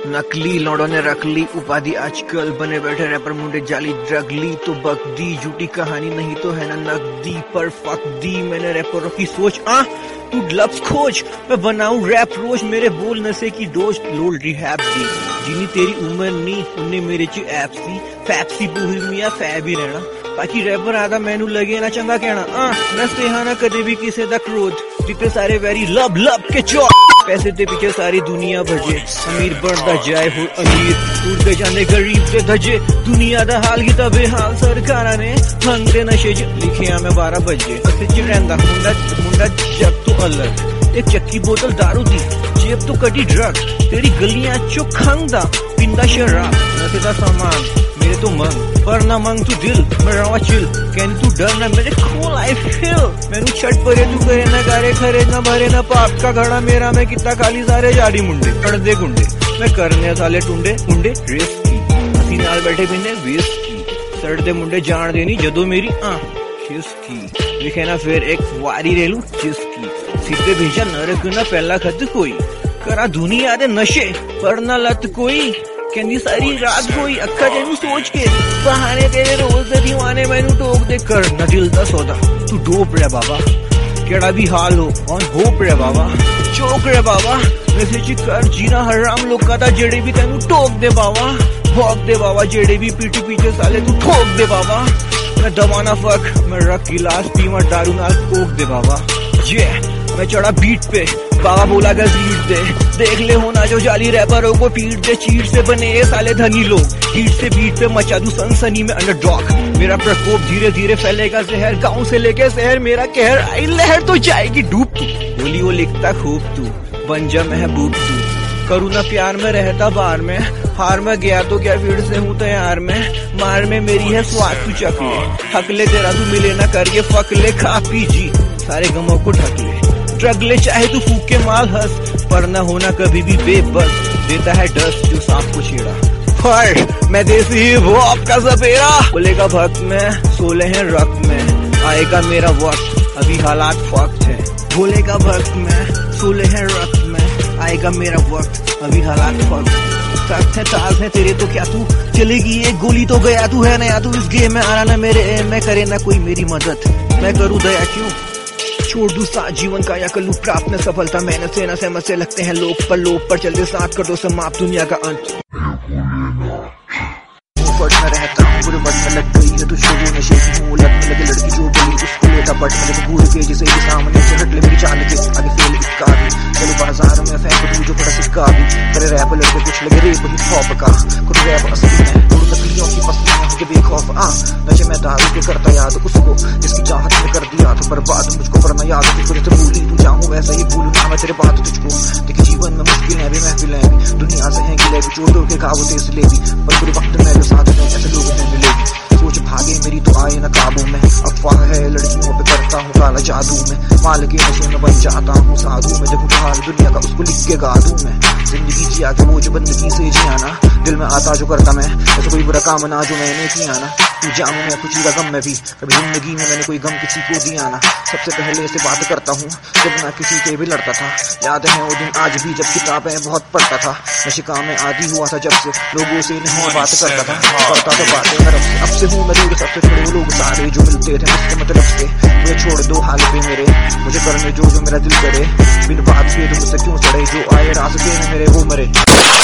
नकली लौड़ों ने रख ली उपाधि, आजकल बने बैठे रैपर मुंडे जाली ड्रग ली तो बक दी, झूठी कहानी नहीं तो है ना नकदी, पर फक दी मैंने रैपरों की सोच। तू लफ्ज खोज, मैं बनाऊं रैप रोज, मेरे बोल नशे की डोज लोल रिहैब दी, जिनी तेरी उम्र नी उन्ने मेरे ची ऐप सी फैपसी बोहिमिया फैब ही रहना, बाकी रैपर आदा मैनू लगे ना चंगा कहना। मैं सेहाना कदे भी किसे दा क्रोध, जितने सारे वेरी लब लब के चौक, पैसे दे पीछे सारी दुनिया भजे, अमीर बनता जाए हो अमीर, उड़ते जाने गरीब से धजे, दुनिया दा हाल की तबे हाल सरकारा ने भंगते नशे च लिखिया मैं 12 बजे, रहंदा मुंडा जग तो अलग, एक चक्की बोतल दारू दी, जेब तो कटी ड्रग, तेरी गलियां चो खंगदा पिंदा शराब, नशे दा सामान मेरे तो मंग, पर ना मंग तू दिल मैं रवा चिल, कहनी तू डर ना मेरे खोल आई फील, मैनू छट परे तू करे ना गारे खरे ना भरे ना पाप का घड़ा मेरा, मैं कितना खाली सारे जाड़ी मुंडे अड़दे गुंडे, मैं करने साले टुंडे मुंडे रेस की, हसी नाल बैठे बिने वेस की, सड़दे मुंडे जान देनी जदों मेरी खिसकी, लिखे ना फिर एक वारी रेलू जिसकी, सीधे भेजा नरक ना पहला खत कोई, करा दुनिया दे नशे पर ना लत कोई, कहंदी सारी रात कोई अक्खा तेनू सोच के, बहाने तेरे रोज दे दीवाने मैनू टोक दे, कर ना दिल दा सौदा तू डोप रे बाबा, केड़ा भी हाल हो ऑन होप रे बाबा, चौक रे बाबा, वैसे ची कर जीना हराम लोका दा, जेड़े भी तेनू टोक दे बाबा, भौंक दे बाबा, जेड़े भी पीठी पीछे साले तू ठोक दे बाबा, मैं दवाना फक मैं रख गिलास पीवा दारू नाल कोक दे बाबा, मैं चढ़ा बीट पे बाबा बोला गजीट दे, देख ले होना जो जाली रैपरों को पीट दे, चीट से बने ये साले धनी लोग, हीट से बीट पे मचा दूं सनसनी में अंडरडॉग, मेरा प्रकोप धीरे धीरे फैलेगा जहर, गांव से लेके शहर मेरा कहर, आई लहर तो जाएगी डूब तू, बोली वो लिखता खूब तू, बन जा महबूब तू, करूँ ना प्यार में रहता बार में, हार में गया तो क्या फिर से हूँ तैयार में, मार में मेरी है स्वाद तू चख ले, हक ले तेरा तू मिले ना करके फक ले, खा पी जी सारे गमों को ढक ले, ड्रग ले चाहे तू फूक के माल हंस, पर न होना कभी भी बेबस, देता है डस्ट जो सांप को छेड़ा, पर मैं देसी वो आपका सपेरा, बोलेगा भक्त में सोले हैं रक्त में, आएगा मेरा वक्त अभी हालात फक्त है, बोलेगा भक्त में सोले हैं रक्त में, आएगा मेरा वक्त अभी हालात फक्त, सख्त है ताज है तेरे तो क्या तू चलेगी एक गोली तो गया तू है नया, तू इस गेम में आना ना मेरे में करे ना कोई मेरी मदद, मैं करूँ दया क्यों छोड़ दूं साथ जीवन का या कलू प्राप्त न सफलता, मेहनत से न सहमत से लगते हैं लोग पर चलते साथ कर दो समाप्त दुनिया का अंत, बट में रहता हूँ पूरे बट में लग गई है तुझको वो नशे की हूँ लग में लगे लड़की जो गली उसको लेता बट में लगे भूल के जिसे भी सामने से हट ले मेरी चाल के आगे फेल इक्का भी, चलो बाजार में फेंक दूँ जो बड़ा सिक्का भी, करे रैप लड़के कुछ लगे रेप हिप हॉप का, खुद रैप असली में दूर तकलियों की पसलियाँ होंगे बेखौफ, नशे में दारू के करता याद उसको जिसकी चाहत में कर दिया था बर्बाद, मुझको पर मैं याद तुझको जैसे भूली तू चाहूँ वैसे ही भूलूं ना मैं तेरे बात तुझको, देखिए जीवन में मुश्किल है भी महफिल है भी, दुनिया से है गिले भी चोटों के घाव से इसलिए भी, पर पूरे वक्त में जो साथ में ऐसे लोग नहीं मिलेगी, सोच भागे मेरी तो आए न काबू में, अफवाह है लड़कियों पे करता हूँ काला जादू में, माल के नशे में बन जाता हूँ साधु में, देखूँ हाल दुनिया का उसको लिख के गा दूं मैं, जिंदगी जिया के वो जो बंदगी से जियाना, दिल में आता जो करता मैं, ऐसे कोई बुरा काम ना जो मैंने किया ना, तू जानू मैं खुशी का गम में भी, कभी जिंदगी में मैंने कोई गम किसी को दिया ना, सबसे पहले से बात करता हूँ जब मैं किसी से भी लड़ता था, याद है वो दिन आज भी जब किताबें बहुत पढ़ता था, नशे काम में आदि हुआ था जब से लोगों से नहीं बात करता था, करता तो बातें तरफ से, अब से हूँ मैं दूर सबसे थोड़े लोग सारे जो मिलते थे मुझसे मतलब से, मुझे छोड़ दो हाल पे मेरे, मुझे करने जो मेरा दिल करे, बिन बात के तो मुझसे क्यों चढ़े, जो आए रास्ते में मेरे वो मरे।